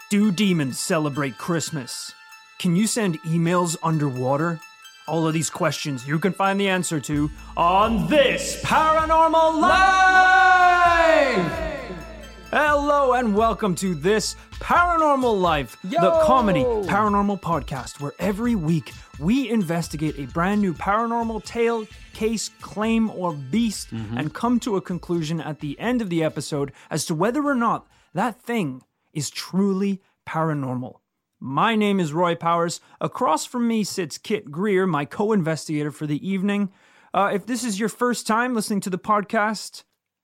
Do demons celebrate Christmas? Can you send emails underwater? All of these questions you can find the answer to on this Paranormal Life! Hello and welcome to This Paranormal Life, the comedy paranormal podcast where every week we investigate a brand new paranormal tale, case, claim, or beast and come to a conclusion at the end of the episode as to whether or not that thing is truly paranormal. My name is Roy Powers. Across from me sits Kit Greer, my co-investigator for the evening. If this is your first time listening to the podcast,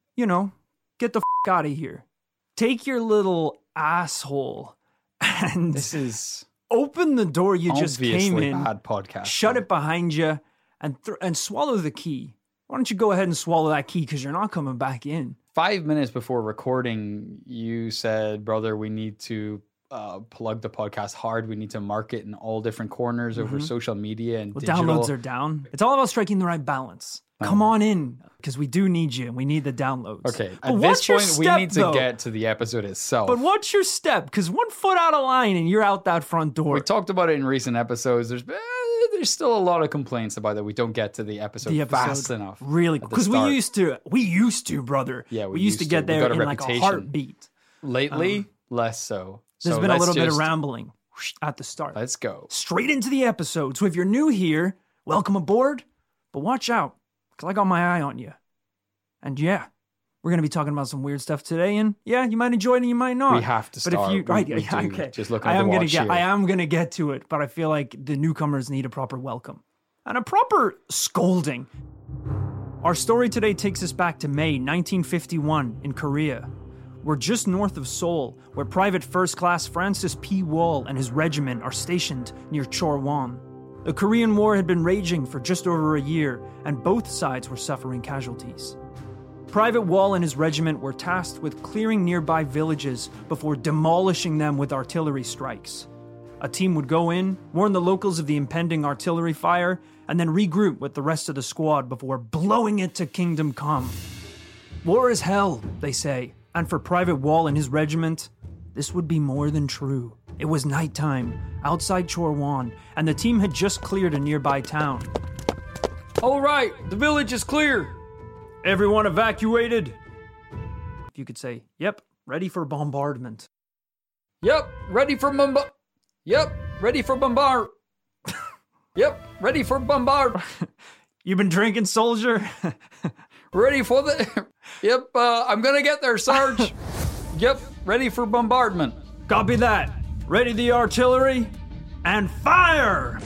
get the out of here. Take your little asshole and this is open the door you just came in. Bad podcast. Shut it behind you and swallow the key. Why don't you go ahead and swallow that key because you're not coming back in. 5 minutes before recording, you said, brother, we need to plug the podcast hard. We need to market in all different corners over social media and digital. Downloads are down. It's all about striking the right balance. Come on in, because we do need you. We need the downloads. Okay, at this point, we need to get to the episode itself. But what's your step? Because 1 foot out of line and you're out that front door. We talked about it in recent episodes. There's still a lot of complaints about that we don't get to the episode fast enough. Really? Because we used to, brother. Yeah, we used to get there in like a heartbeat. Lately, less so. There's been a little bit of rambling at the start. Let's go. Straight into the episode. So if you're new here, welcome aboard. But watch out, because I got my eye on you. And yeah, we're going to be talking about some weird stuff today. And yeah, you might enjoy it and you might not. We have to start. But if you, okay. Just look at the watch here. I am going to get to it, but I feel like the newcomers need a proper welcome. And a proper scolding. Our story today takes us back to May 1951 in Korea. We're just north of Seoul, where Private First Class Francis P. Wall and his regiment are stationed near Chorwon. The Korean War had been raging for just over a year, and both sides were suffering casualties. Private Wall and his regiment were tasked with clearing nearby villages before demolishing them with artillery strikes. A team would go in, warn the locals of the impending artillery fire, and then regroup with the rest of the squad before blowing it to kingdom come. War is hell, they say. And for Private Wall and his regiment, this would be more than true. It was nighttime, outside Chorwon, and the team had just cleared a nearby town. All right, the village is clear. Everyone evacuated. If you could say, yep, ready for bombardment. Yep, ready for bombard. Yep, ready for bombard. Yep, ready for bombard. You been drinking, soldier? Ready for the... Yep, I'm gonna get there, Sarge. Yep, ready for bombardment. Copy that. Ready the artillery, and fire!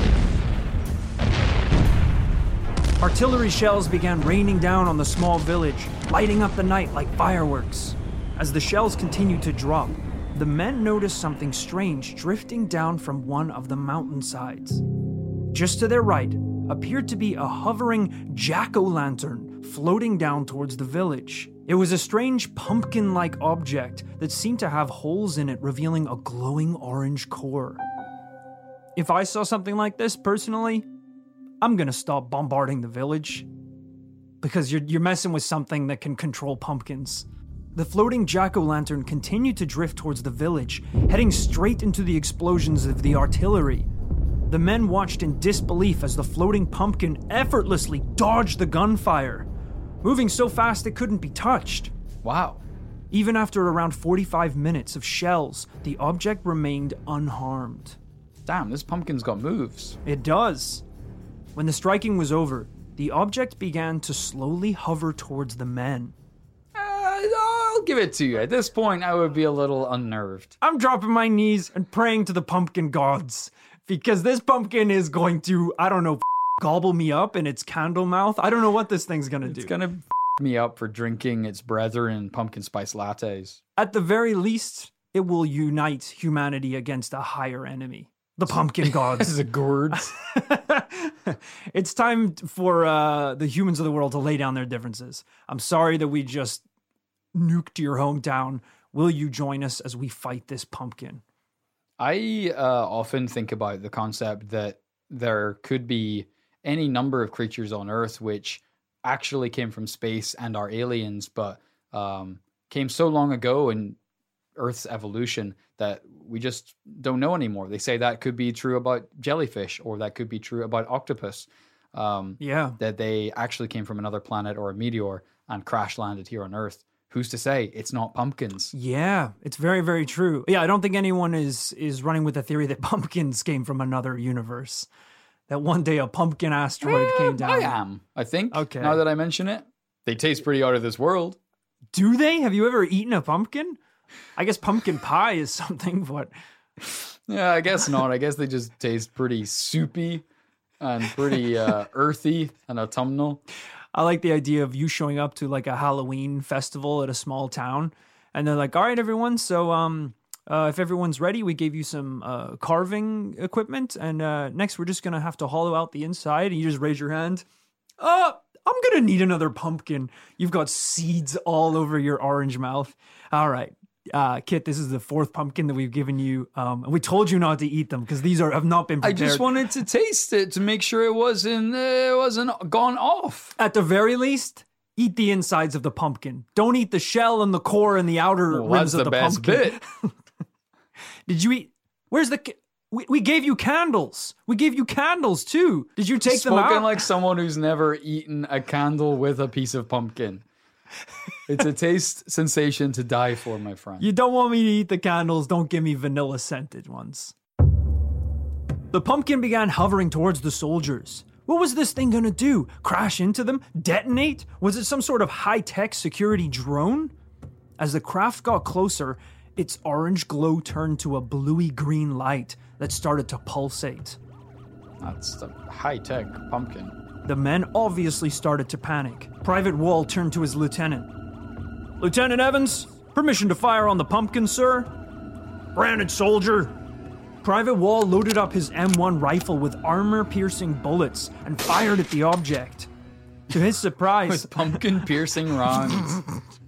Artillery shells began raining down on the small village, lighting up the night like fireworks. As the shells continued to drop, the men noticed something strange drifting down from one of the mountainsides. Just to their right appeared to be a hovering jack-o'-lantern floating down towards the village. It was a strange pumpkin-like object that seemed to have holes in it, revealing a glowing orange core. If I saw something like this, personally, I'm gonna stop bombarding the village. Because you're messing with something that can control pumpkins. The floating jack-o'-lantern continued to drift towards the village, heading straight into the explosions of the artillery. The men watched in disbelief as the floating pumpkin effortlessly dodged the gunfire, moving so fast it couldn't be touched. Wow. Even after around 45 minutes of shells, the object remained unharmed. Damn, this pumpkin's got moves. It does. When the striking was over, the object began to slowly hover towards the men. I'll give it to you. At this point, I would be a little unnerved. I'm dropping my knees and praying to the pumpkin gods. Because this pumpkin is going to, gobble me up in its candle mouth. I don't know what this thing's going to do. It's going to me up for drinking its brethren pumpkin spice lattes. At the very least, it will unite humanity against a higher enemy. The pumpkin gods. The gourds. It's time for the humans of the world to lay down their differences. I'm sorry that we just nuked your hometown. Will you join us as we fight this pumpkin? I often think about the concept that there could be any number of creatures on Earth which actually came from space and are aliens, but came so long ago and Earth's evolution that we just don't know anymore. They say that could be true about jellyfish, or that could be true about octopus. That they actually came from another planet or a meteor and crash landed here on Earth. Who's to say it's not pumpkins? Yeah, it's very, very true. Yeah, I don't think anyone is running with the theory that pumpkins came from another universe. That one day a pumpkin asteroid came down. I am, I think. Okay. Now that I mention it, they taste pretty out of this world. Do they? Have you ever eaten a pumpkin? I guess pumpkin pie is something, but... Yeah, I guess not. I guess they just taste pretty soupy and pretty earthy and autumnal. I like the idea of you showing up to like a Halloween festival at a small town, and they're like, all right, everyone, so if everyone's ready, we gave you some carving equipment, and next we're just going to have to hollow out the inside, and you just raise your hand. I'm going to need another pumpkin. You've got seeds all over your orange mouth. All right. Kit, this is the fourth pumpkin that we've given you. And we told you not to eat them because these have not been prepared. I just wanted to taste it to make sure it wasn't gone off. At the very least, eat the insides of the pumpkin. Don't eat the shell and the core and the outer rims of the pumpkin. That's the best bit. Did you eat? Where's the... We gave you candles. We gave you candles too. Did you take them out? Spoken like someone who's never eaten a candle with a piece of pumpkin. It's a taste sensation to die for, my friend. You don't want me to eat the candles. Don't give me vanilla scented ones. The pumpkin began hovering towards the soldiers. What was this thing gonna do? Crash into them? Detonate? Was it some sort of high-tech security drone? As the craft got closer, its orange glow turned to a bluey-green light that started to pulsate. That's the high-tech pumpkin. The men obviously started to panic. Private Wall turned to his lieutenant. Lieutenant Evans, permission to fire on the pumpkin, sir? Granted, soldier. Private Wall loaded up his M1 rifle with armor-piercing bullets and fired at the object. To his surprise... With pumpkin-piercing rounds.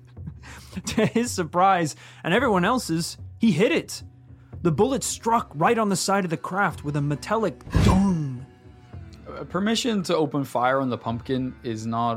To his surprise, and everyone else's, he hit it. The bullet struck right on the side of the craft with a metallic dong. Permission to open fire on the pumpkin is not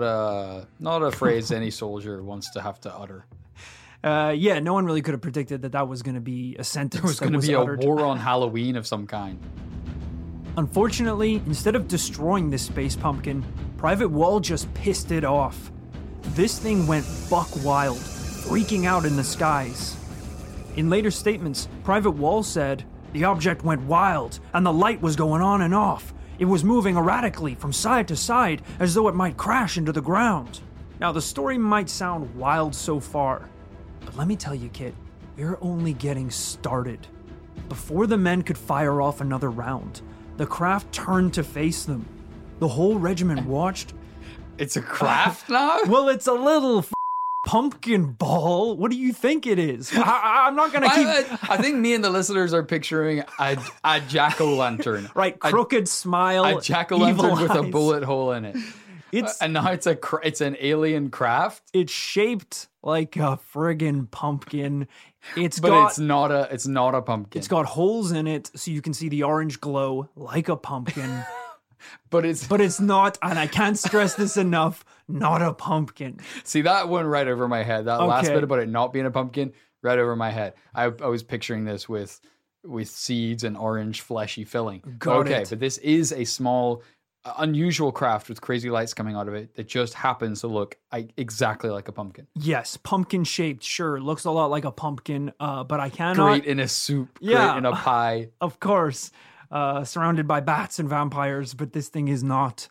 a phrase any soldier wants to have to utter. Yeah, no one really could have predicted that was going to be a sentence. There was going to be uttered. A war on Halloween of some kind. Unfortunately, instead of destroying this space pumpkin, Private Wall just pissed it off. This thing went buck wild, freaking out in the skies. In later statements, Private Wall said, "The object went wild, and the light was going on and off. It was moving erratically from side to side as though it might crash into the ground." Now, the story might sound wild so far, but let me tell you, Kit, we're only getting started. Before the men could fire off another round, the craft turned to face them. The whole regiment watched. It's a craft now? Well, it's a little pumpkin ball. What do you think it is? I'm not going to keep... I think me and the listeners are picturing a jack-o'-lantern. Right, crooked smile, a jack-o'-lantern with eyes. A bullet hole in it. And now it's an alien craft. It's shaped like a friggin' pumpkin. It's not a pumpkin. It's got holes in it so you can see the orange glow like a pumpkin. But it's not, and I can't stress this enough, not a pumpkin. See, that went right over my head. That last bit about it not being a pumpkin, right over my head. I was picturing this with seeds and orange fleshy filling. Got it. But this is a small, unusual craft with crazy lights coming out of it that just happens to look exactly like a pumpkin. Yes, pumpkin shaped, sure. Looks a lot like a pumpkin, but I cannot... Great in a soup, great in a pie. Of course. Surrounded by bats and vampires, but this thing is not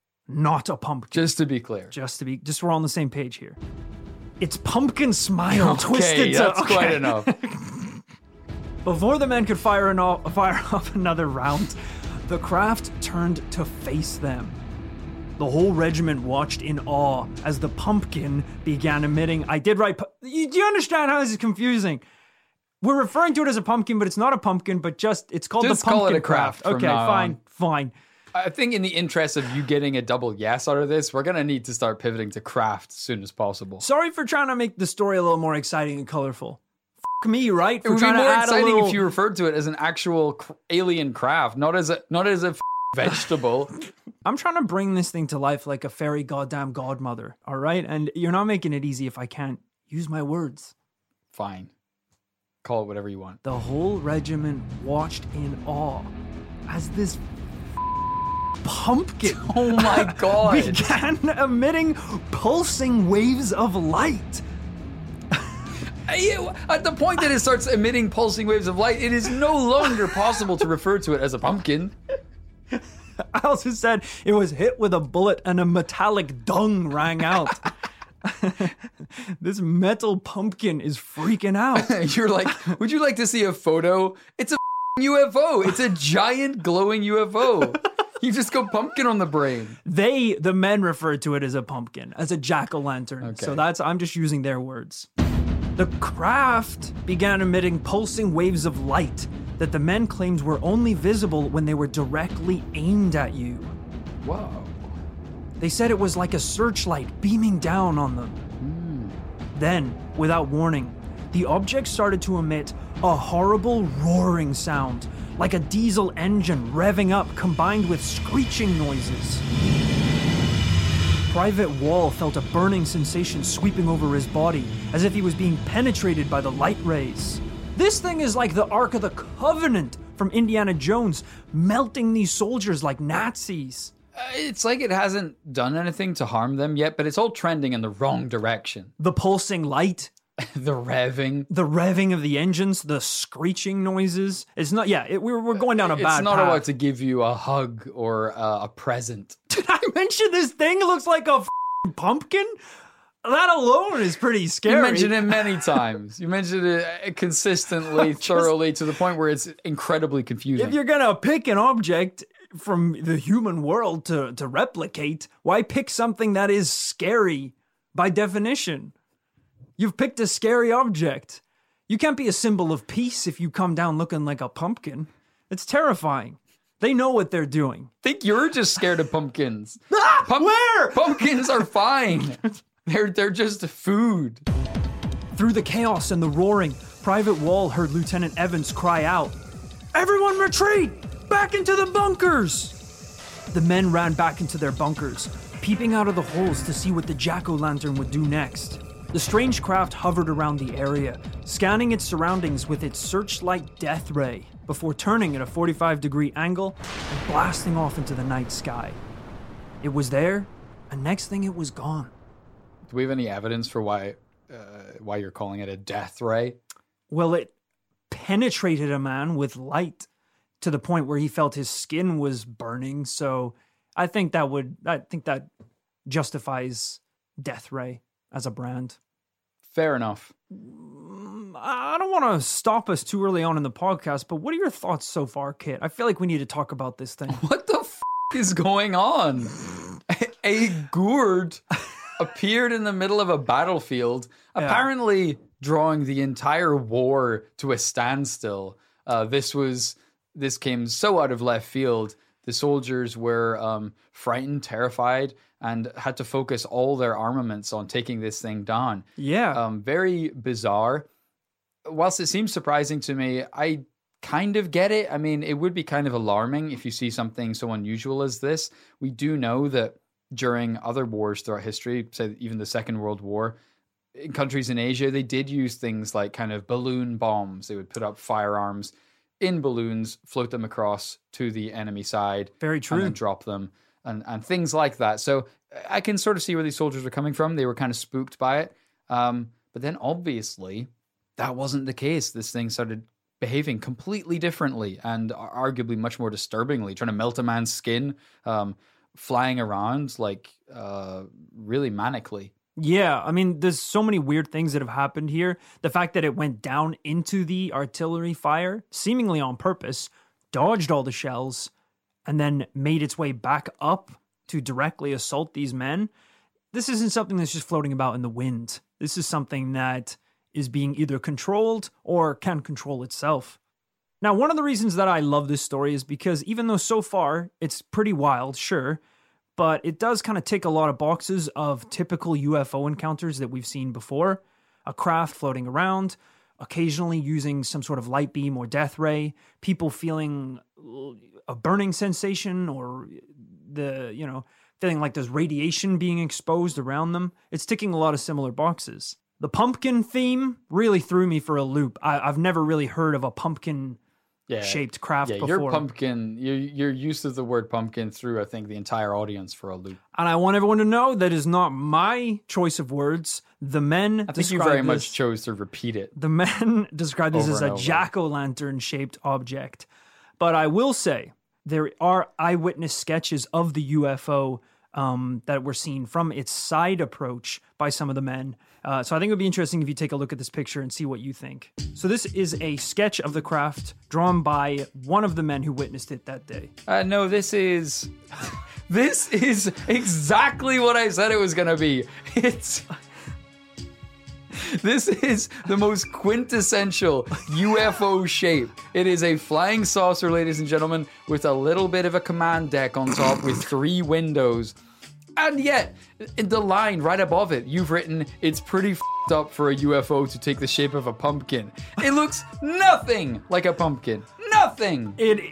a pumpkin. Just to be clear. Just we're on the same page here. It's pumpkin smile twisted. That's quite enough. Before the men could fire off another round, the craft turned to face them. The whole regiment watched in awe as the pumpkin began emitting. I did write. Do you understand how this is confusing? We're referring to it as a pumpkin, but it's not a pumpkin, but it's called the pumpkin call it a craft. Okay, fine. I think in the interest of you getting a double yes out of this, we're going to need to start pivoting to craft as soon as possible. Sorry for trying to make the story a little more exciting and colorful. F*** me, right? It would be more exciting if you referred to it as an actual alien craft, not as a vegetable. I'm trying to bring this thing to life like a fairy goddamn godmother, all right? And you're not making it easy if I can't use my words. Fine. Call it whatever you want. The whole regiment watched in awe as this pumpkin oh my god began emitting pulsing waves of light. At the point that it starts emitting pulsing waves of light, it is no longer possible to refer to it as a pumpkin. I also said it was hit with a bullet and a metallic dung rang out. This metal pumpkin is freaking out. You're like, would you like to see a photo? It's a UFO. It's a giant glowing UFO. You just go pumpkin on the brain. The men referred to it as a pumpkin, as a jack-o'-lantern. Okay. So I'm just using their words. The craft began emitting pulsing waves of light that the men claimed were only visible when they were directly aimed at you. Whoa. They said it was like a searchlight beaming down on them. Then, without warning, the object started to emit a horrible roaring sound, like a diesel engine revving up combined with screeching noises. Private Wall felt a burning sensation sweeping over his body, as if he was being penetrated by the light rays. This thing is like the Ark of the Covenant from Indiana Jones, melting these soldiers like Nazis. It's like it hasn't done anything to harm them yet, but it's all trending in the wrong direction. The pulsing light. The revving. The revving of the engines, the screeching noises. It's not, we're going down a bad path. It's not about to give you a hug or a present. Did I mention this thing looks like a pumpkin? That alone is pretty scary. You mentioned it many times. You mentioned it consistently, thoroughly, to the point where it's incredibly confusing. If you're going to pick an object from the human world to replicate, why pick something that is scary by definition? You've picked a scary object. You can't be a symbol of peace if you come down looking like a pumpkin. It's terrifying. They know what they're doing. I think you're just scared of pumpkins. Where? Pumpkins are fine. They're just food. Through the chaos and the roaring, Private Wall heard Lieutenant Evans cry out, "Everyone retreat! Back into the bunkers!" The men ran back into their bunkers, peeping out of the holes to see what the jack-o'-lantern would do next. The strange craft hovered around the area, scanning its surroundings with its searchlight death ray, before turning at a 45-degree angle and blasting off into the night sky. It was there, and next thing it was gone. Do we have any evidence for why you're calling it a death ray? Well, it penetrated a man with light to the point where he felt his skin was burning. So I think that justifies Death Ray as a brand. Fair enough. I don't want to stop us too early on in the podcast, but what are your thoughts so far, Kit? I feel like we need to talk about this thing. What the is going on? A gourd appeared in the middle of a battlefield, apparently drawing the entire war to a standstill. This came so out of left field. The soldiers were frightened, terrified, and had to focus all their armaments on taking this thing down. Yeah. Very bizarre. Whilst it seems surprising to me, I kind of get it. I mean, it would be kind of alarming if you see something so unusual as this. We do know that during other wars throughout history, say even the Second World War, in countries in Asia, they did use things like kind of balloon bombs. They would put up firearms in balloons, float them across to the enemy side. Very true. And then drop them and things like that. So I can sort of see where these soldiers were coming from. They were kind of spooked by it. But then obviously that wasn't the case. This thing started behaving completely differently and arguably much more disturbingly, trying to melt a man's skin, flying around like really manically. Yeah, I mean, there's so many weird things that have happened here. The fact that it went down into the artillery fire, seemingly on purpose, dodged all the shells, and then made its way back up to directly assault these men. This isn't something that's just floating about in the wind. This is something that is being either controlled or can control itself. Now, one of the reasons that I love this story is because even though so far it's pretty wild, sure, but it does kind of tick a lot of boxes of typical UFO encounters that we've seen before. A craft floating around, occasionally using some sort of light beam or death ray, people feeling a burning sensation or feeling like there's radiation being exposed around them. It's ticking a lot of similar boxes. The pumpkin theme really threw me for a loop. I've never really heard of a pumpkin shaped craft before. Your pumpkin, you're used to the word pumpkin through, I think, the entire audience for a loop. And I want everyone to know that is not my choice of words. The men I think you very much chose to repeat it. The men described this as a jack-o'-lantern shaped object. But I will say, there are eyewitness sketches of the UFO that were seen from its side approach by some of the men. So I think it would be interesting if you take a look at this picture and see what you think. So this is a sketch of the craft drawn by one of the men who witnessed it that day. No, this is exactly what I said it was going to be. This is the most quintessential UFO shape. It is a flying saucer, ladies and gentlemen, with a little bit of a command deck on top with 3 windows. And yet, in the line right above it, you've written, it's pretty f***ed up for a UFO to take the shape of a pumpkin. It looks nothing like a pumpkin. Nothing.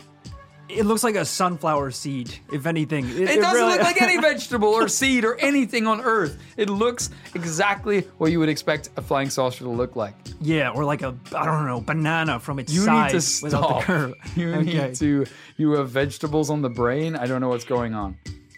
It looks like a sunflower seed, if anything. It doesn't really look like any vegetable or seed or anything on Earth. It looks exactly what you would expect a flying saucer to look like. Yeah, or like a, I don't know, banana from its side. You need to stop. Without the curve. Need to, you have vegetables on the brain? I don't know what's going on.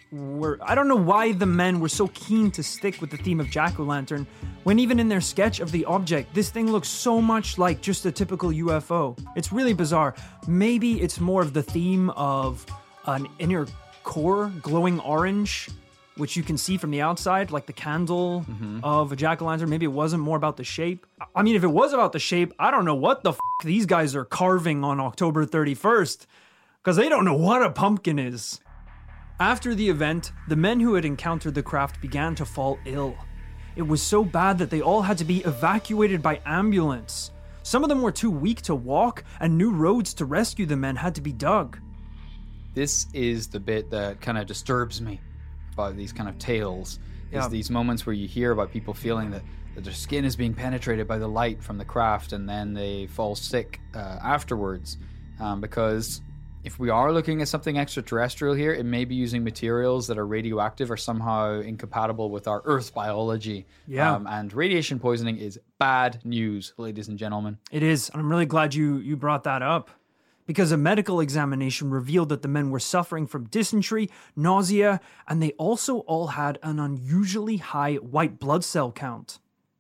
I don't know why the men were so keen to stick with the theme of jack-o'-lantern when even in their sketch of the object, this thing looks so much like just a typical UFO. It's really bizarre. Maybe it's more of the theme of an inner core glowing orange, which you can see from the outside, like the candle of a jack-o'-lantern. Maybe it wasn't more about the shape. I mean, if it was about the shape, I don't know what the f*** these guys are carving on October 31st, because they don't know what a pumpkin is. After the event, the men who had encountered the craft began to fall ill. It was so bad that they all had to be evacuated by ambulance. Some of them were too weak to walk, and new roads to rescue the men had to be dug. This is the bit that kind of disturbs me about these kind of tales, is these moments where you hear about people feeling that their skin is being penetrated by the light from the craft, and then they fall sick afterwards, because if we are looking at something extraterrestrial here, it may be using materials that are radioactive or somehow incompatible with our Earth biology. Yeah. And radiation poisoning is bad news, ladies and gentlemen. It is. And I'm really glad you brought that up, because a medical examination revealed that the men were suffering from dysentery, nausea, and they also all had an unusually high white blood cell count.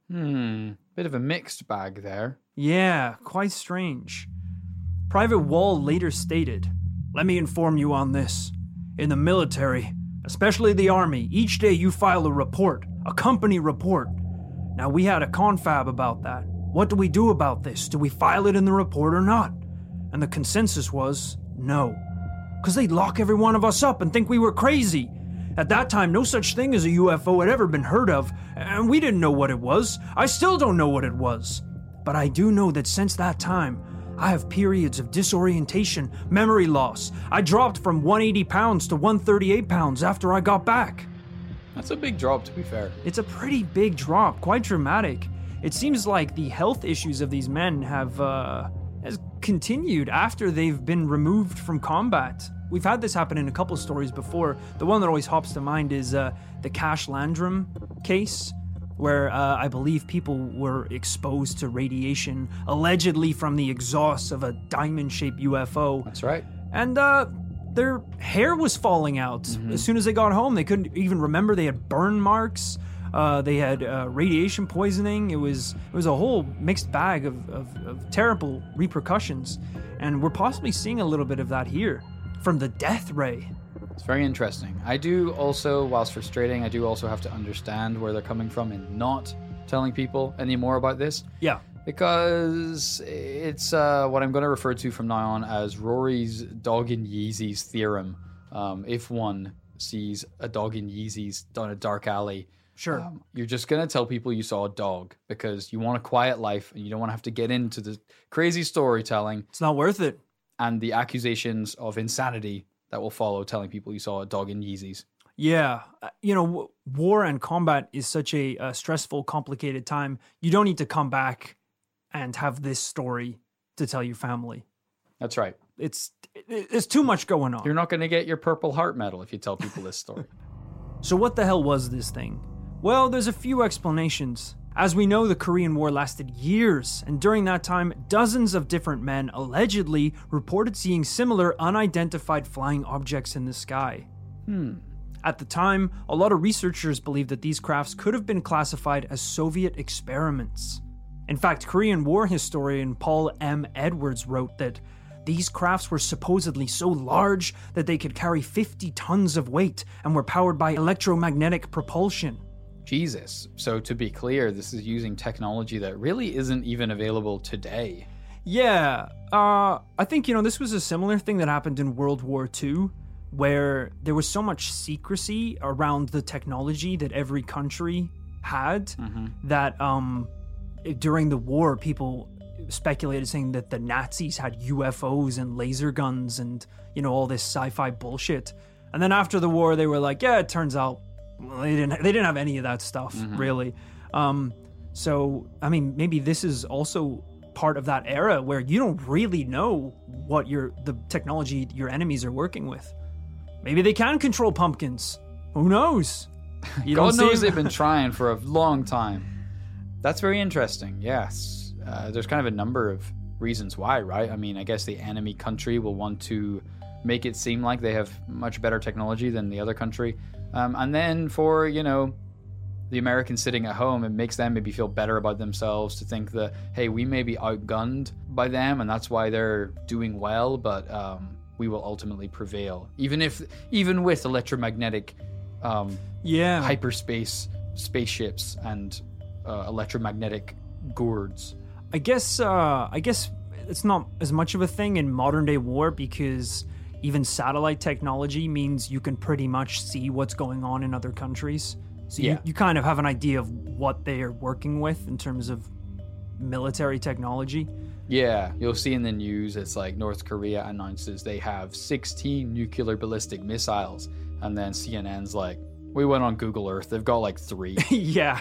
Bit of a mixed bag there. Yeah, quite strange. Private Wall later stated, "Let me inform you on this. In the military, especially the Army, each day you file a report, a company report. Now we had a confab about that. What do we do about this? Do we file it in the report or not?" And the consensus was, no. Because they'd lock every one of us up and think we were crazy. At that time, no such thing as a UFO had ever been heard of, and we didn't know what it was. I still don't know what it was. But I do know that since that time, I have periods of disorientation, memory loss. I dropped from 180 pounds to 138 pounds after I got back. That's a big drop, to be fair. It's a pretty big drop, quite dramatic. It seems like the health issues of these men has continued after they've been removed from combat. We've had this happen in a couple stories before. The one that always hops to mind is the Cash Landrum case, where I believe people were exposed to radiation, allegedly from the exhaust of a diamond-shaped UFO. That's right. And their hair was falling out. As soon as they got home, they couldn't even remember. They had burn marks. They had radiation poisoning. It was a whole mixed bag of terrible repercussions. And we're possibly seeing a little bit of that here from the death ray. It's very interesting. I do also, whilst frustrating, I do also have to understand where they're coming from in not telling people any more about this. Yeah. Because it's what I'm going to refer to from now on as Rory's dog in Yeezys theorem. If one sees a dog in Yeezys down a dark alley, sure, you're just going to tell people you saw a dog because you want a quiet life and you don't want to have to get into the crazy storytelling. It's not worth it. And the accusations of insanity that will follow telling people you saw a dog in Yeezys. Yeah. War and combat is such a stressful, complicated time. You don't need to come back and have this story to tell your family. That's right. It's too much going on. You're not going to get your Purple Heart medal if you tell people this story. So what the hell was this thing? Well, there's a few explanations. As we know, the Korean War lasted years, and during that time, dozens of different men allegedly reported seeing similar unidentified flying objects in the sky. At the time, a lot of researchers believed that these crafts could have been classified as Soviet experiments. In fact, Korean War historian Paul M. Edwards wrote that these crafts were supposedly so large that they could carry 50 tons of weight and were powered by electromagnetic propulsion. Jesus. So to be clear, this is using technology that really isn't even available today. Yeah. I think, this was a similar thing that happened in World War II, where there was so much secrecy around the technology that every country had that during the war, people speculated saying that the Nazis had UFOs and laser guns and, all this sci-fi bullshit. And then after the war, they were like, yeah, it turns out they didn't have any of that stuff, really. So, I mean, maybe this is also part of that era where you don't really know what the technology your enemies are working with. Maybe they can control pumpkins. Who knows? God knows they've been trying for a long time. That's very interesting, yes. There's kind of a number of reasons why, right? I mean, I guess the enemy country will want to make it seem like they have much better technology than the other country. And then for, the Americans sitting at home, it makes them maybe feel better about themselves to think that, hey, we may be outgunned by them and that's why they're doing well, but we will ultimately prevail. Even with electromagnetic hyperspace spaceships and electromagnetic gourds. I guess it's not as much of a thing in modern day war because even satellite technology means you can pretty much see what's going on in other countries. So you kind of have an idea of what they are working with in terms of military technology. Yeah, you'll see in the news, it's like North Korea announces they have 16 nuclear ballistic missiles. And then CNN's like, we went on Google Earth, they've got like 3. Yeah.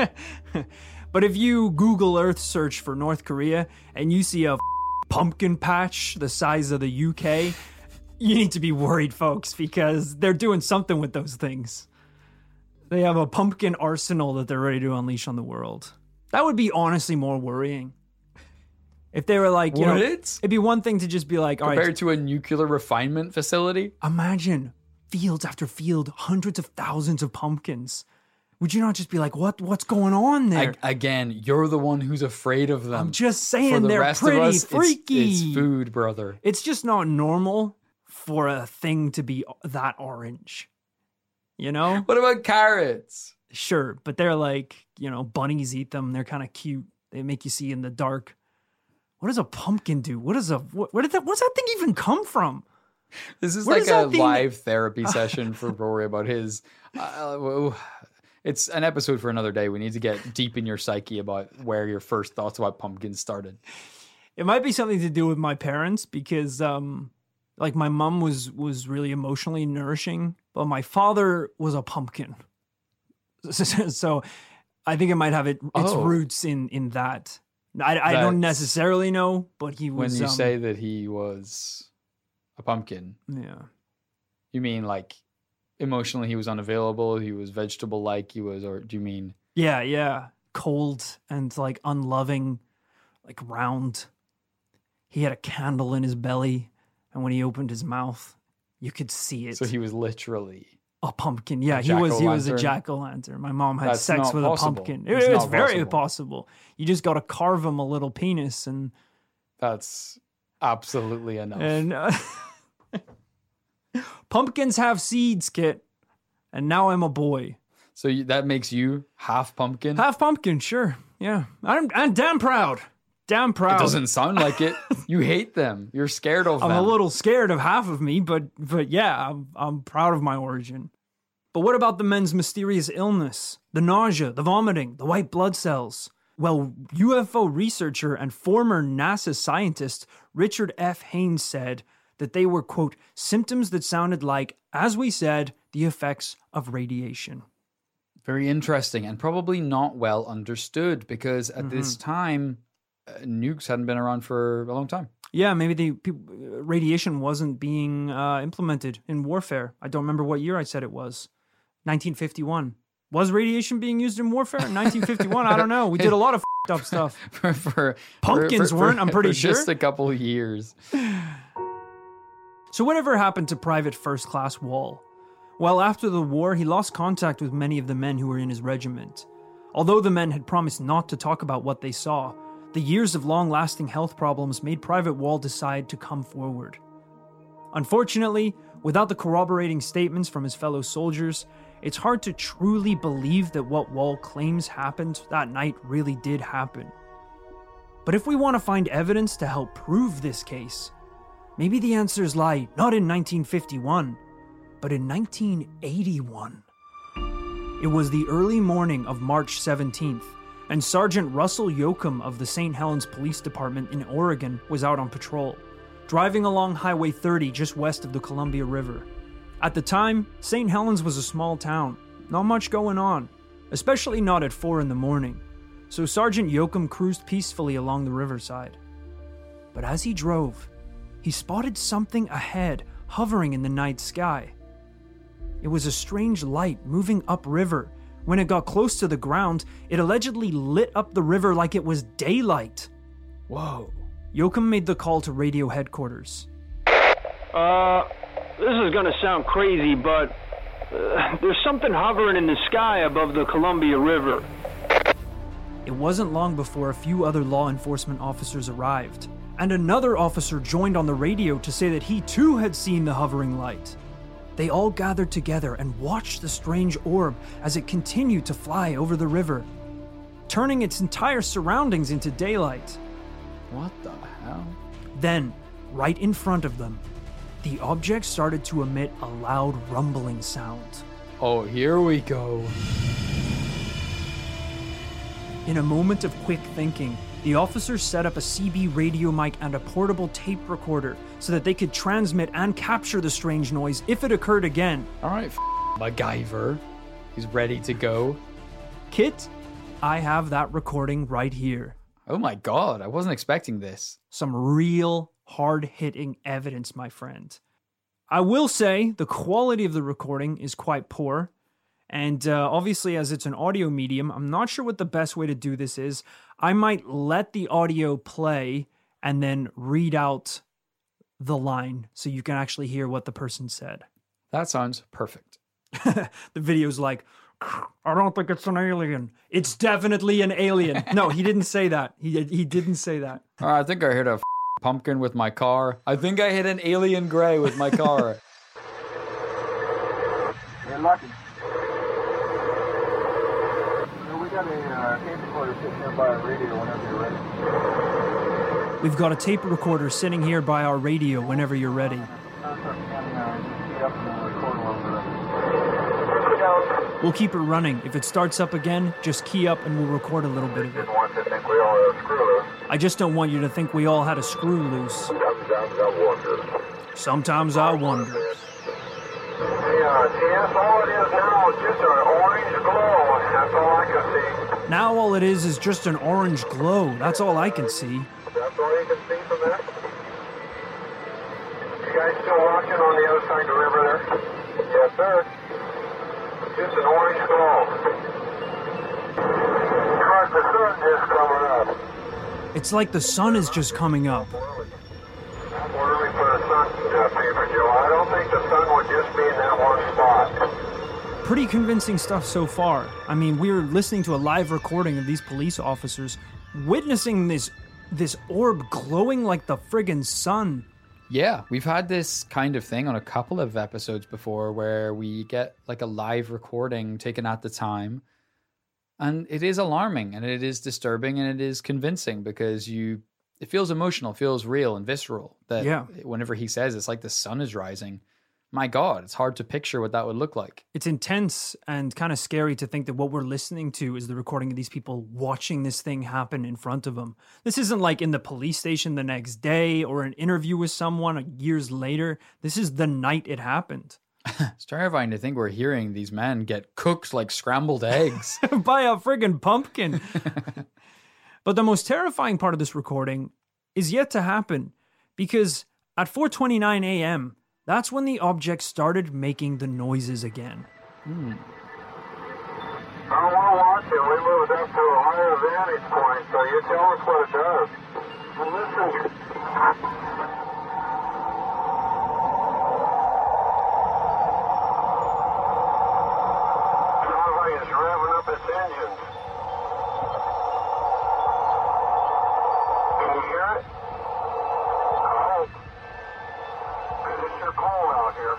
But if you Google Earth search for North Korea and you see a pumpkin patch the size of the UK, you need to be worried, folks, because they're doing something with those things. They have a pumpkin arsenal that they're ready to unleash on the world. That would be honestly more worrying. If they were like, it'd be one thing to just be like, all right. Compared to a nuclear refinement facility? Imagine fields after field, hundreds of thousands of pumpkins. Would you not just be like, what's going on there? Again, you're the one who's afraid of them. I'm just saying they're pretty freaky. It's food, brother. It's just not normal for a thing to be that orange. What about carrots? Sure, but they're like, bunnies eat them. They're kind of cute. They make you see in the dark. What does a pumpkin do? What's that thing even come from? This is like a live therapy session for Rory about his... it's an episode for another day. We need to get deep in your psyche about where your first thoughts about pumpkins started. It might be something to do with my parents because... my mom was really emotionally nourishing, but my father was a pumpkin. So I think it might have its roots in that. I don't necessarily know, but he was... When you say that he was a pumpkin. Yeah. You mean like emotionally he was unavailable, he was vegetable-like, or do you mean... Yeah. Cold and like unloving, like round. He had a candle in his belly. And when he opened his mouth, you could see it. So he was literally a pumpkin. Yeah, he was a jack-o'-lantern. My mom had sex with a pumpkin. It's very possible. You just got to carve him a little penis, and that's absolutely enough. And pumpkins have seeds, Kit. And now I'm a boy. So that makes you half pumpkin? Half pumpkin, sure. Yeah, I'm damn proud. Damn proud. It doesn't sound like it. You hate them. You're scared of them. I'm a little scared of half of me, but yeah, I'm proud of my origin. But what about the men's mysterious illness? The nausea, the vomiting, the white blood cells? Well, UFO researcher and former NASA scientist Richard F. Haynes said that they were, quote, symptoms that sounded like, as we said, the effects of radiation. Very interesting and probably not well understood because at this time... nukes hadn't been around for a long time. Yeah, maybe radiation wasn't being implemented in warfare. I don't remember what year I said it was. 1951. Was radiation being used in warfare in 1951? I don't know. We did a lot of up stuff. Pumpkins weren't, I'm pretty sure. Just a couple of years. So whatever happened to Private First Class Wall? Well, after the war, he lost contact with many of the men who were in his regiment. Although the men had promised not to talk about what they saw, the years of long-lasting health problems made Private Wall decide to come forward. Unfortunately, without the corroborating statements from his fellow soldiers, it's hard to truly believe that what Wall claims happened that night really did happen. But if we want to find evidence to help prove this case, maybe the answers lie not in 1951, but in 1981. It was the early morning of March 17th, and Sergeant Russell Yoakum of the St. Helens Police Department in Oregon was out on patrol, driving along Highway 30 just west of the Columbia River. At the time, St. Helens was a small town, not much going on, especially not at 4 in the morning, so Sergeant Yoakum cruised peacefully along the riverside. But as he drove, he spotted something ahead, hovering in the night sky. It was a strange light moving upriver. When it got close to the ground, it allegedly lit up the river like it was daylight. Whoa. Yoakum made the call to radio headquarters. This is gonna sound crazy, but there's something hovering in the sky above the Columbia River. It wasn't long before a few other law enforcement officers arrived, and another officer joined on the radio to say that he too had seen the hovering light. They all gathered together and watched the strange orb as it continued to fly over the river, turning its entire surroundings into daylight. What the hell? Then, right in front of them, the object started to emit a loud rumbling sound. Oh, here we go. In a moment of quick thinking, the officers set up a CB radio mic and a portable tape recorder so that they could transmit and capture the strange noise if it occurred again. All right, MacGyver. He's ready to go. Kit, I have that recording right here. Oh my god, I wasn't expecting this. Some real hard-hitting evidence, my friend. I will say the quality of the recording is quite poor. And obviously, as it's an audio medium, I'm not sure what the best way to do this is. I might let the audio play and then read out the line so you can actually hear what the person said. That sounds perfect. The video's like, I don't think it's an alien. It's definitely an alien. No, he didn't say that. He didn't say that. I think I hit a pumpkin with my car. I think I hit an alien gray with my car. You're lucky. We got a tape recorder sitting here by our radio whenever you're ready. We've got a tape recorder sitting here by our radio whenever you're ready. We'll keep it running. If it starts up again, just key up and we'll record a little bit of it. I just don't want you to think we all had a screw loose. Sometimes I wonder. Yes, all it is now is just an orange glow. That's all I can see. Now all it is just an orange glow. That's all I can see. That's all you can see from that? You guys still watching on the other side of the river there? Yes, sir. Just an orange glow. Like the sun just coming up. It's like the sun is just coming up. Early for the sun, Paper Joe. I don't think the sun would just be in that one spot. Pretty convincing stuff so far. I mean, we were listening to a live recording of these police officers witnessing this orb glowing like the friggin' sun. Yeah, we've had this kind of thing on a couple of episodes before where we get like a live recording taken at the time. And it is alarming and it is disturbing and it is convincing because it feels emotional, feels real and visceral. That whenever he says it's like the sun is rising, my God, it's hard to picture what that would look like. It's intense and kind of scary to think that what we're listening to is the recording of these people watching this thing happen in front of them. This isn't like in the police station the next day or an interview with someone years later. This is the night it happened. It's terrifying to think we're hearing these men get cooked like scrambled eggs. By a friggin' pumpkin. But the most terrifying part of this recording is yet to happen, because at 4:29 a.m., that's when the object started making the noises again. Oh, we're watching. We moved up to a higher vantage point, so you tell us what it does. Well, listen. Sounds like it's revving up its engines. Can you hear it? I hope. 'Cause it's sure cold out here.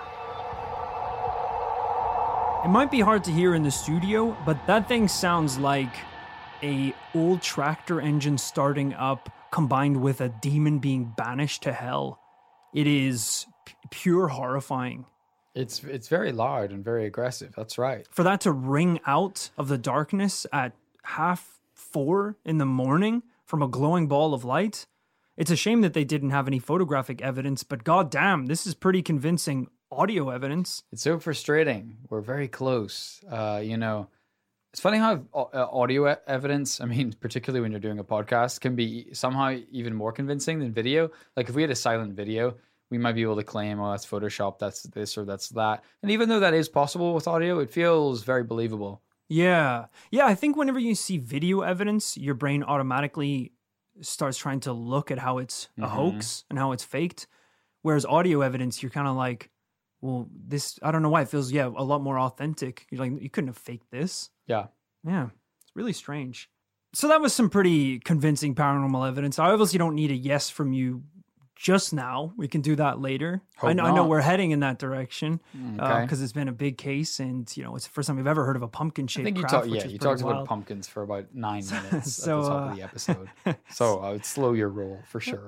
It might be hard to hear in the studio, but that thing sounds like a old tractor engine starting up combined with a demon being banished to hell. It is pure horrifying. It's very loud and very aggressive. That's right. For that to ring out of the darkness at 4:30 in the morning from a glowing ball of light, it's a shame that they didn't have any photographic evidence, but goddamn, this is pretty convincing audio evidence. It's so frustrating. We're very close. It's funny how audio evidence, I mean, particularly when you're doing a podcast, can be somehow even more convincing than video. Like if we had a silent video, we might be able to claim, oh, that's Photoshop, that's this or that's that. And even though that is possible with audio, it feels very believable. Yeah. Yeah, I think whenever you see video evidence, your brain automatically starts trying to look at how it's a hoax and how it's faked. Whereas audio evidence, you're kind of like, well, this, I don't know why it feels, a lot more authentic. You're like, you couldn't have faked this. Yeah. Yeah. It's really strange. So that was some pretty convincing paranormal evidence. I obviously don't need a yes from you just now. We can do that later. I know we're heading in that direction because it's been a big case, and it's the first time we've ever heard of a pumpkin-shaped craft. You talked about pumpkins for about 9 minutes at the top of the episode. So I would slow your roll for sure.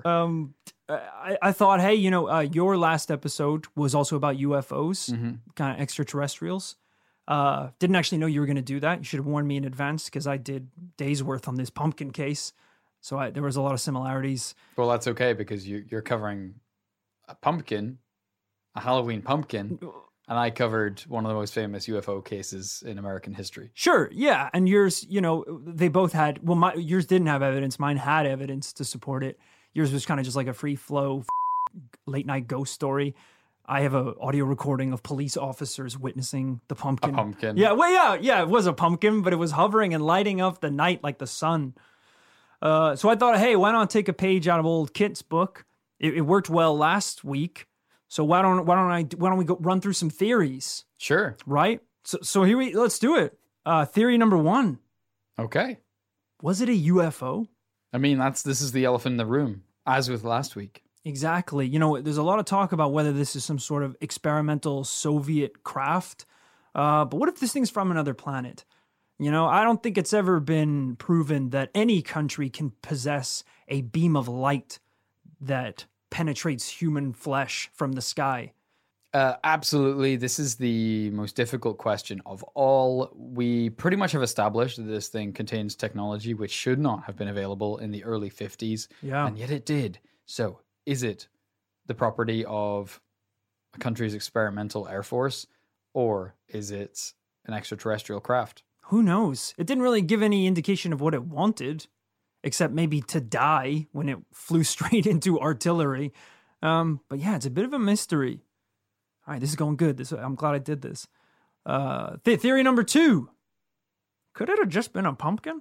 I thought, hey, your last episode was also about UFOs, kind of extraterrestrials. Didn't actually know you were going to do that. You should have warned me in advance because I did days worth on this pumpkin case. So there was a lot of similarities. Well, that's okay because you're covering a pumpkin, a Halloween pumpkin, and I covered one of the most famous UFO cases in American history. Sure, yeah. And yours, they both had, yours didn't have evidence. Mine had evidence to support it. Yours was kind of just like a free flow late night ghost story. I have an audio recording of police officers witnessing the pumpkin. A pumpkin. Yeah, it was a pumpkin, but it was hovering and lighting up the night like the sun. So I thought, hey, why not take a page out of old Kit's book? It worked well last week. So why don't we go run through some theories? Sure. Right? So let's do it. Theory number 1. Okay. Was it a UFO? I mean, this is the elephant in the room, as with last week. Exactly. There's a lot of talk about whether this is some sort of experimental Soviet craft. But what if this thing's from another planet? I don't think it's ever been proven that any country can possess a beam of light that penetrates human flesh from the sky. Absolutely. This is the most difficult question of all. We pretty much have established that this thing contains technology which should not have been available in the early 50s. Yeah. And yet it did. So is it the property of a country's experimental air force, or is it an extraterrestrial craft? Who knows? It didn't really give any indication of what it wanted, except maybe to die when it flew straight into artillery. But yeah, it's a bit of a mystery. All right, this is going good. I'm glad I did this. Theory number 2. Could it have just been a pumpkin?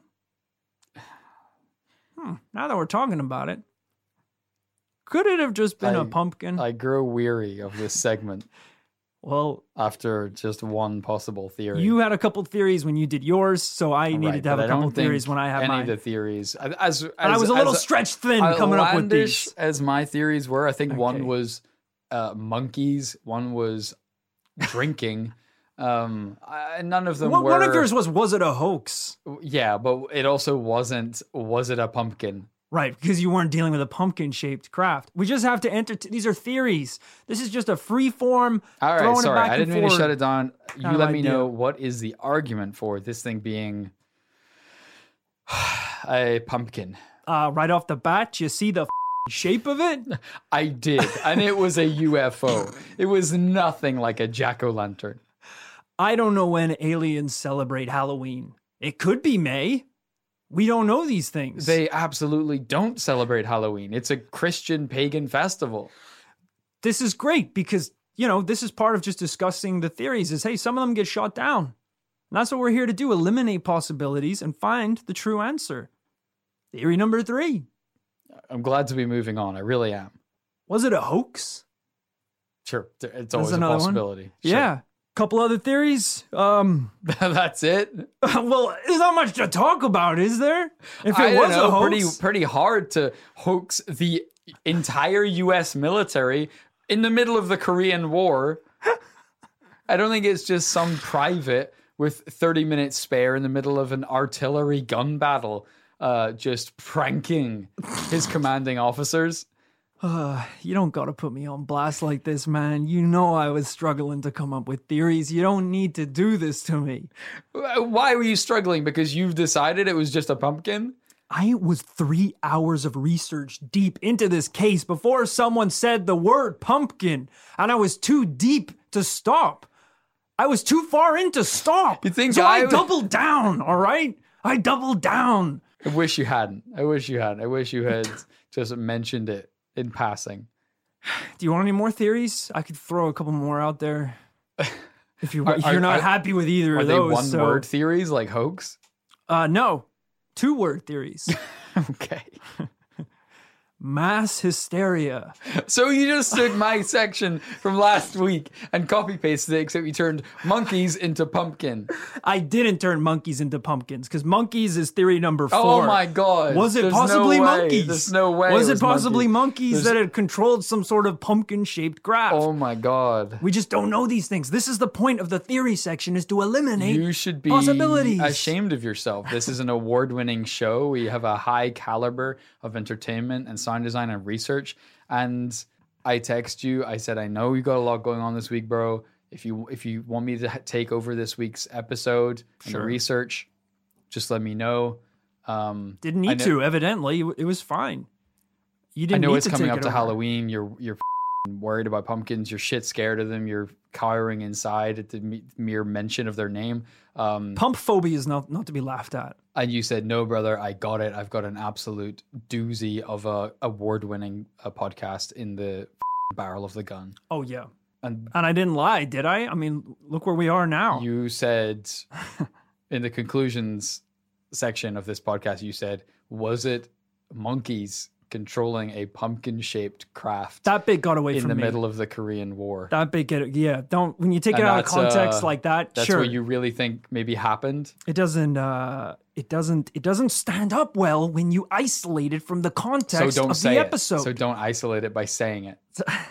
Now that we're talking about it, could it have just been a pumpkin? I grow weary of this segment. Well, after just one possible theory. You had a couple theories when you did yours, so I needed to have a couple theories when I had mine. Any of the theories. I was a little stretched thin coming up with these. As my theories were, I think one was monkeys, one was drinking. None of them were... One of yours was it a hoax? Yeah, but it also wasn't, was it a pumpkin? Right, because you weren't dealing with a pumpkin-shaped craft. We just have to enter... These are theories. This is just a free form. All right, sorry, I didn't mean to shut it down. You let me know what is the argument for this thing being a pumpkin. Right off the bat, you see the shape of it? I did, and it was a UFO. It was nothing like a jack-o'-lantern. I don't know when aliens celebrate Halloween. It could be May. We don't know these things. They absolutely don't celebrate Halloween. It's a Christian pagan festival. This is great because, this is part of just discussing the theories is, hey, some of them get shot down. And that's what we're here to do, eliminate possibilities and find the true answer. Theory number 3. I'm glad to be moving on. I really am. Was it a hoax? Sure. It's always a possibility. Sure. Yeah. Couple other theories. That's it? Well, there's not much to talk about, is there? If it was a hoax. Pretty hard to hoax the entire U.S. military in the middle of the Korean War. I don't think it's just some private with 30 minutes spare in the middle of an artillery gun battle, just pranking his commanding officers. You don't gotta put me on blast like this, man. You know I was struggling to come up with theories. You don't need to do this to me. Why were you struggling? Because you've decided it was just a pumpkin? I was 3 hours of research deep into this case before someone said the word pumpkin, and I was too deep to stop. I was too far in to stop. You think so I doubled down, all right? I doubled down. I wish you hadn't. I wish you had just mentioned it in passing. Do you want any more theories? I could throw a couple more out there. If you're not happy with either of those. Are they one-word theories like hoax? No. 2-word theories. Okay. Mass hysteria. So you just took my section from last week and copy-pasted it, except you turned monkeys into pumpkin. I didn't turn monkeys into pumpkins, because monkeys is theory number 4. Oh my God. Was it possibly monkeys? There's no way. Was it possibly monkeys that had controlled some sort of pumpkin-shaped craft? Oh my God. We just don't know these things. This is the point of the theory section, is to eliminate You should be possibilities. ashamed of yourself. This is an award-winning show. We have a high caliber of entertainment and sound design and research. And I text you. I said, I know you got a lot going on this week, bro. If you want me to take over this week's episode and the research, just let me know. Didn't need to. Evidently, it was fine. You didn't. I know need it's to coming take up to Halloween. You're worried about pumpkins. You're shit scared of them. You're cowering inside at the mere mention of their name. Pump phobia is not to be laughed at. And you said, no, brother, I got it. I've got an absolute doozy of a award-winning podcast in the barrel of the gun. Oh, yeah. And I didn't lie, did I? I mean, look where we are now. You said in the conclusions section of this podcast, you said, was it monkeys controlling a pumpkin-shaped craft? That bit got away from me. In the middle of the Korean War. That bit don't, when you take it out of context like that, that's sure. what you really think maybe happened? It doesn't stand up well when you isolate it from the context of the episode. So don't isolate it by saying it.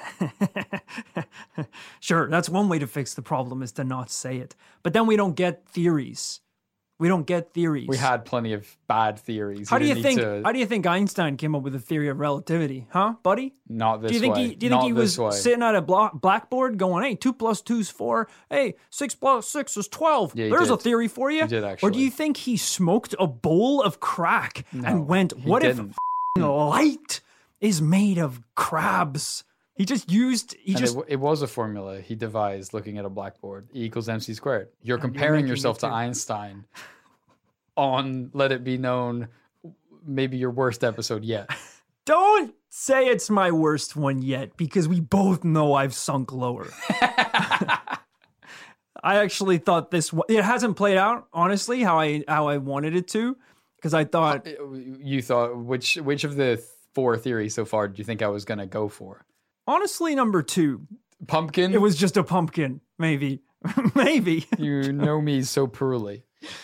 Sure, that's one way to fix the problem, is to not say it. But then we don't get theories. We had plenty of bad theories. How do you think Einstein came up with the theory of relativity? Huh, buddy? Not this way. Do you think he was sitting at a blackboard going, hey, 2 + 2 is 4. Hey, 6 + 6 is 12. Yeah, there's a theory for you. He did, actually. Or do you think he smoked a bowl of crack and went, what if light is made of crabs? It was a formula he devised looking at a blackboard. E = mc². You're comparing yourself to Einstein on Let It Be Known, maybe your worst episode yet. Don't say it's my worst one yet, because we both know I've sunk lower. I actually thought it hasn't played out, honestly, how I wanted it to, because I thought... You thought, which of the 4 theories so far do you think I was going to go for? Honestly, number 2. Pumpkin? It was just a pumpkin. Maybe. Maybe. You know me so poorly.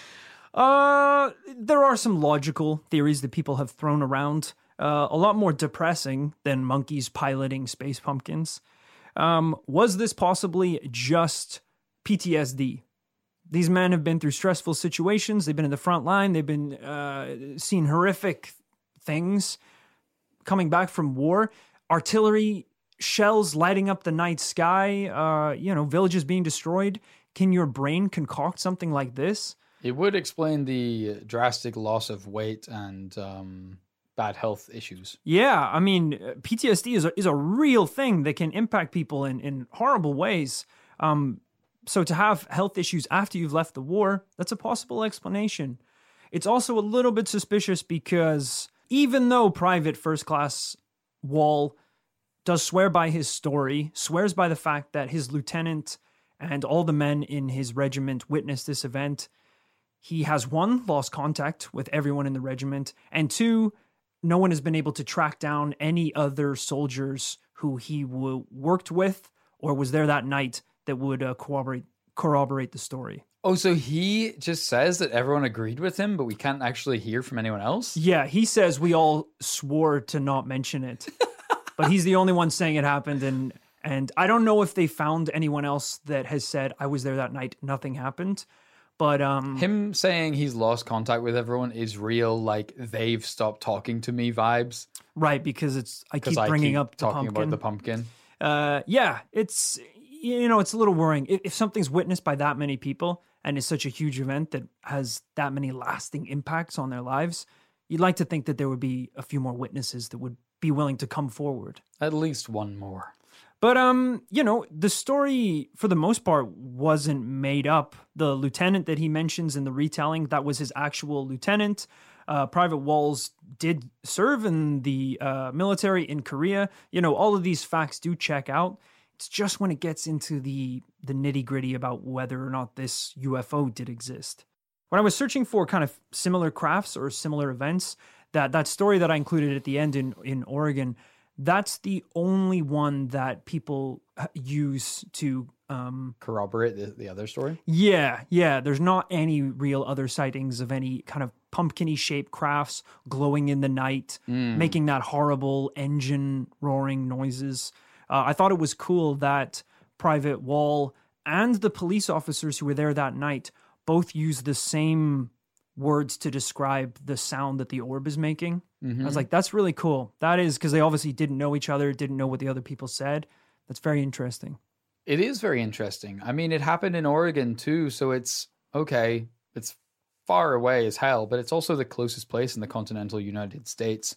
There are some logical theories that people have thrown around. A lot more depressing than monkeys piloting space pumpkins. Was this possibly just PTSD? These men have been through stressful situations. They've been in the front line. They've been seen horrific things. Coming back from war, artillery shells lighting up the night sky, villages being destroyed. Can your brain concoct something like this? It would explain the drastic loss of weight and bad health issues. Yeah, I mean, PTSD is a real thing that can impact people in horrible ways. So to have health issues after you've left the war, that's a possible explanation. It's also a little bit suspicious because even though Private First Class Wall does swear by his story, swears by the fact that his lieutenant and all the men in his regiment witnessed this event. He has, 1, lost contact with everyone in the regiment, and 2, no one has been able to track down any other soldiers who he worked with or was there that night that would corroborate the story. Oh, so he just says that everyone agreed with him, but we can't actually hear from anyone else? Yeah, he says we all swore to not mention it, but he's the only one saying it happened. And I don't know if they found anyone else that has said, I was there that night, nothing happened. But him saying he's lost contact with everyone is real, like they've stopped talking to me vibes. Right, because I keep bringing up the talking pumpkin. about the pumpkin. Yeah, it's a little worrying. If something's witnessed by that many people and is such a huge event that has that many lasting impacts on their lives, you'd like to think that there would be a few more witnesses that would be willing to come forward. At least one more. But, the story, for the most part, wasn't made up. The lieutenant that he mentions in the retelling, that was his actual lieutenant. Private Walls did serve in the military in Korea. All of these facts do check out. It's just when it gets into the nitty-gritty about whether or not this UFO did exist. When I was searching for kind of similar crafts or similar events, that story that I included at the end in Oregon, that's the only one that people use to corroborate the other story. Yeah. There's not any real other sightings of any kind of pumpkin-y shaped crafts glowing in the night, making that horrible engine roaring noises. I thought it was cool that Private Wall and the police officers who were there that night both used the same words to describe the sound that the orb is making. I was like, that's really cool. That is because they obviously didn't know each other, didn't know what the other people said. That's very interesting. It is very interesting. I mean, it happened in Oregon too, so it's okay. It's far away as hell, but it's also the closest place in the continental United States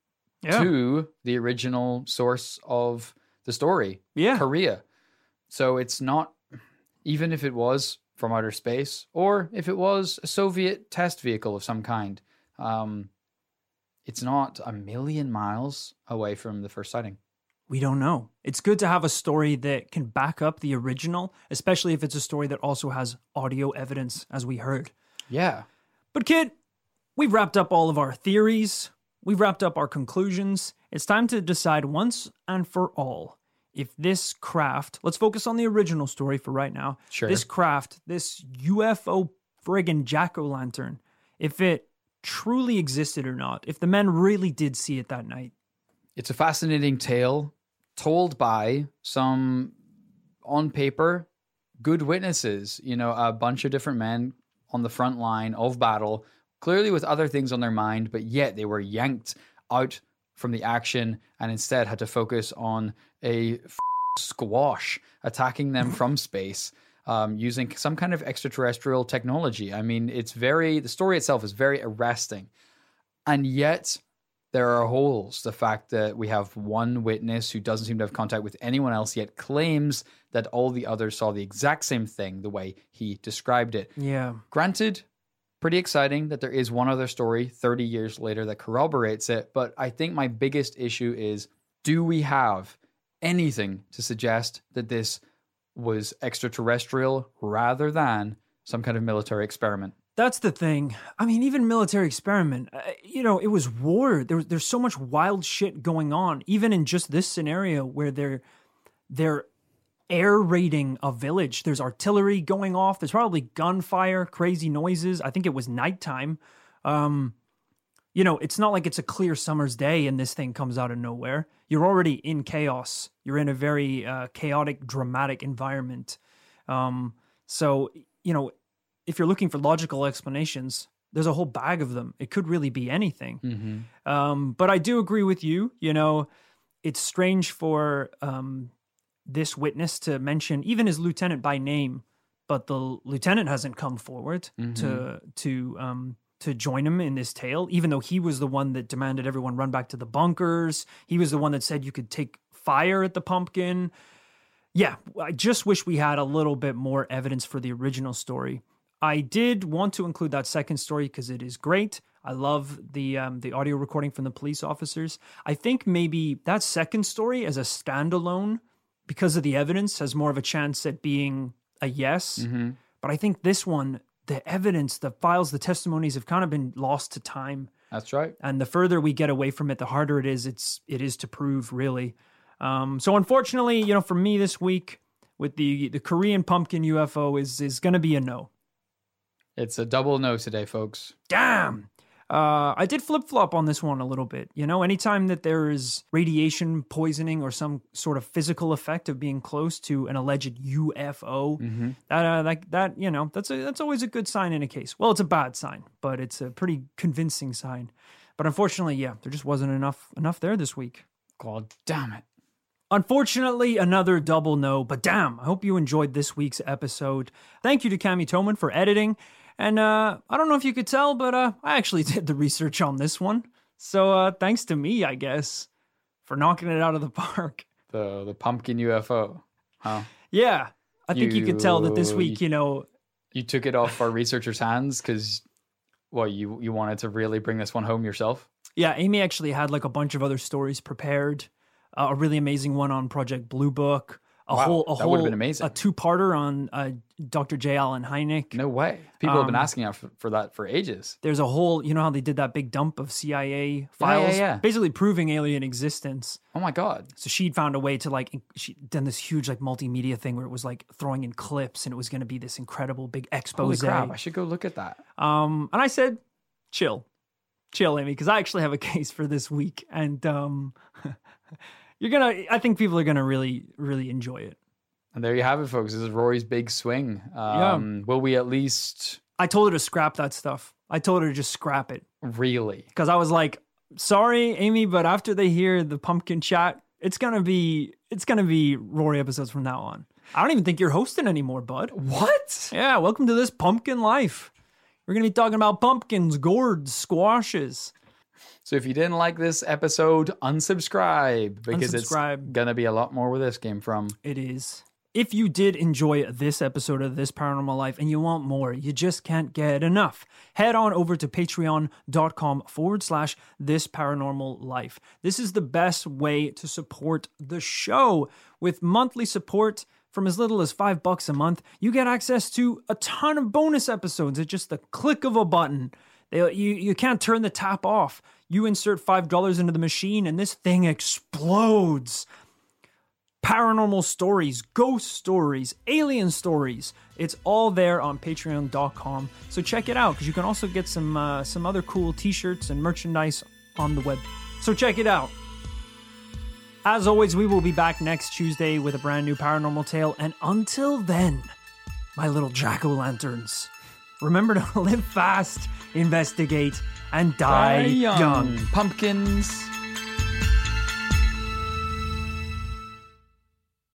to the original source of the story, Korea. So it's not, even if it was from outer space or if it was a Soviet test vehicle of some kind, it's not a million miles away from the first sighting. We don't know. It's good to have a story that can back up the original, especially if it's a story that also has audio evidence, as we heard. Yeah. But kid, we've wrapped up all of our theories. We've wrapped up our conclusions. It's time to decide once and for all if this craft, let's focus on the original story for right now. Sure. This craft, this UFO friggin' jack-o'-lantern, if it truly existed or not, if the men really did see it that night. It's a fascinating tale told by some, on paper, good witnesses. A bunch of different men on the front line of battle, clearly with other things on their mind, but yet they were yanked out from the action and instead had to focus on a squash attacking them from space using some kind of extraterrestrial technology. I mean, the story itself is very arresting. And yet there are holes. The fact that we have one witness who doesn't seem to have contact with anyone else yet claims that all the others saw the exact same thing the way he described it. Yeah. Granted, pretty exciting that there is one other story 30 years later that corroborates it. But I think my biggest issue is, do we have anything to suggest that this was extraterrestrial rather than some kind of military experiment? That's the thing. I mean, even military experiment, it was war. There's so much wild shit going on, even in just this scenario where they're air raiding a village. There's artillery going off. There's probably gunfire, crazy noises. I think it was nighttime. It's not like it's a clear summer's day and this thing comes out of nowhere. You're already in chaos. You're in a very chaotic, dramatic environment. So, if you're looking for logical explanations, there's a whole bag of them. It could really be anything. But I do agree with you. It's strange for this witness to mention even his lieutenant by name, but the lieutenant hasn't come forward to join him in this tale, even though he was the one that demanded everyone run back to the bunkers. He was the one that said you could take fire at the pumpkin. Yeah, I just wish we had a little bit more evidence for the original story. I did want to include that second story because it is great. I love the audio recording from the police officers. I think maybe that second story as a standalone, because of the evidence, has more of a chance at being a yes. But I think this one, the evidence, the files, the testimonies have kind of been lost to time. That's right. And the further we get away from it, the harder it is to prove, really. So unfortunately, for me this week with the Korean pumpkin UFO is going to be a no. It's a double no today, folks. Damn. I did flip-flop on this one a little bit. Anytime that there is radiation poisoning or some sort of physical effect of being close to an alleged UFO, that's always a good sign in a case. Well, it's a bad sign, but it's a pretty convincing sign. But unfortunately, there just wasn't enough there this week. God damn it. Unfortunately, another double no, but damn, I hope you enjoyed this week's episode. Thank you to Cami Toman for editing. And I don't know if you could tell, but I actually did the research on this one. So thanks to me, I guess, for knocking it out of the park. The pumpkin UFO, huh? Yeah. I think you could tell that this week, You took it off our researchers' hands because, you wanted to really bring this one home yourself? Yeah, Amy actually had like a bunch of other stories prepared. A really amazing one on Project Blue Book. That would have been amazing. A two-parter on Dr. J. Allen Hynek. No way. People have been asking for that for ages. There's a whole, how they did that big dump of CIA files, basically proving alien existence. Oh my God. So she'd found a way to she'd done this huge multimedia thing where it was throwing in clips and it was going to be this incredible big expose. Holy crap, I should go look at that. And I said, chill, Amy, because I actually have a case for this week. And I think people are gonna really, really enjoy it. And there you have it, folks. This is Rory's big swing. Will we at least? I told her to scrap that stuff. I told her to just scrap it. Really? Because I was like, sorry, Amy, but after they hear the pumpkin chat, it's gonna be Rory episodes from now on. I don't even think you're hosting anymore, bud. What? Yeah, welcome to this pumpkin life. We're gonna be talking about pumpkins, gourds, squashes. So if you didn't like this episode, unsubscribe because it's going to be a lot more where this came from. It is. If you did enjoy this episode of This Paranormal Life and you want more, you just can't get enough, head on over to patreon.com/This Paranormal Life. This is the best way to support the show. With monthly support from as little as $5 a month, you get access to a ton of bonus episodes at just the click of a button. You can't turn the tap off. You insert $5 into the machine and this thing explodes. Paranormal stories, ghost stories, alien stories. It's all there on patreon.com. So check it out because you can also get some other cool t-shirts and merchandise on the web. So check it out. As always, we will be back next Tuesday with a brand new paranormal tale. And until then, my little jack-o'-lanterns, remember to live fast, investigate, and die young. Pumpkins.